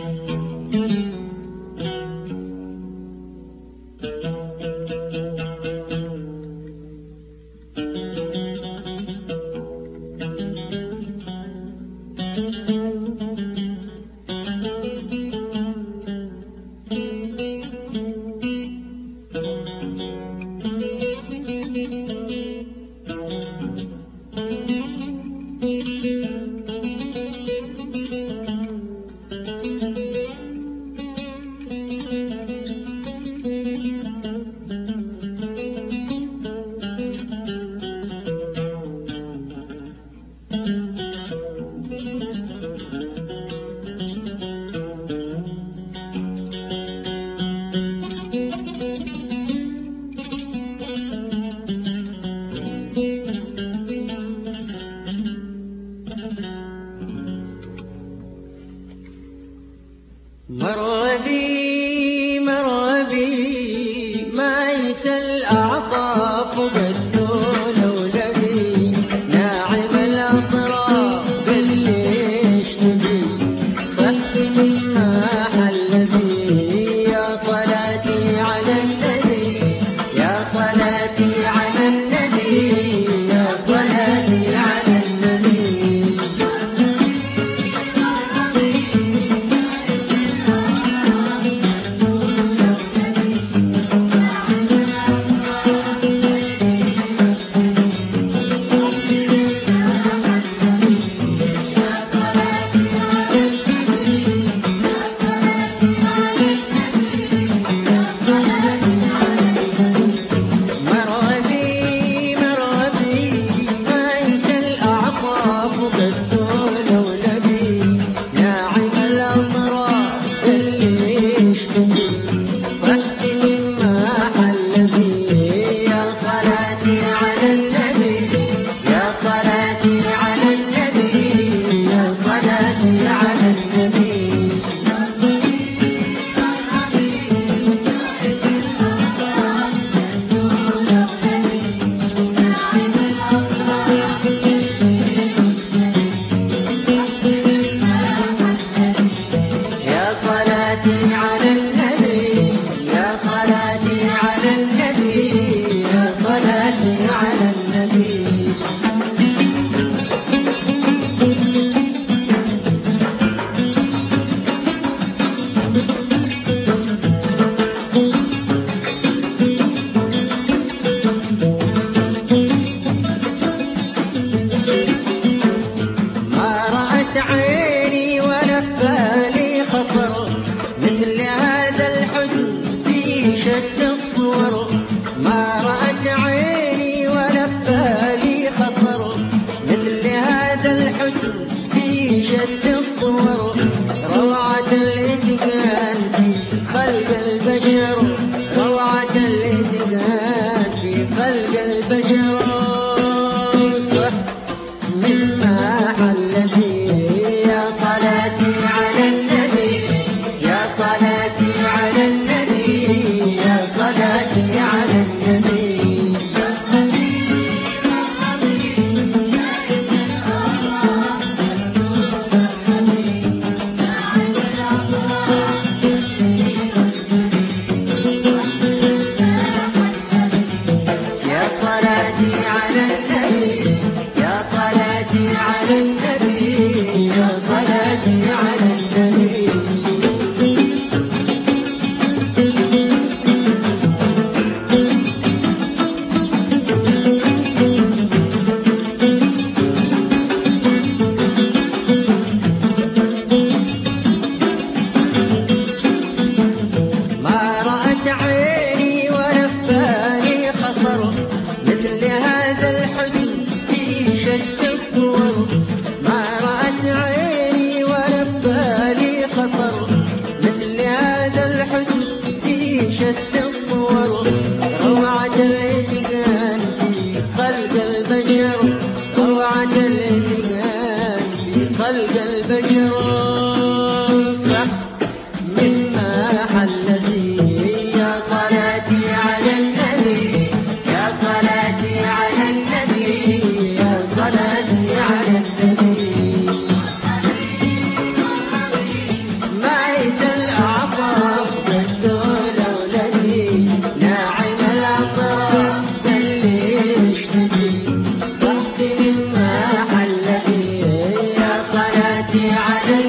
مر بي ما يسل أعطاف بدون ولبي ناعم الأطراف بالليش تبي صحت مما حل بي يا صلاتي على النبي يا صلاتي على النبي يا صلاتي على النبي الصور ما رأت عيني ولا في بالي خطر مثل هذا الحسن في شد الصور روعة الإتقان في خلق البشر روعة الإتقان في خلق البشر صح مما حل فيه يا صلاتي على النبي يا صلاتي على النبي يا صلاتي على النبي يا صلاتي على النبي يا صلاتي على النبي يا صلاتي على النبي ما رأت عيني ولا في بالي خطر مثل هذا الحسن في شتى الصور ما رأت عيني ولا في بالي خطر مثل هذا الحسن في شتى الصور روعة الإتقان في خلق البشر روعة الإتقان في خلق البشر صح مما حل فيه يا صلاتي على النبي يا صلاتي على النبي يا صلاتي على النبي ما صلاتي على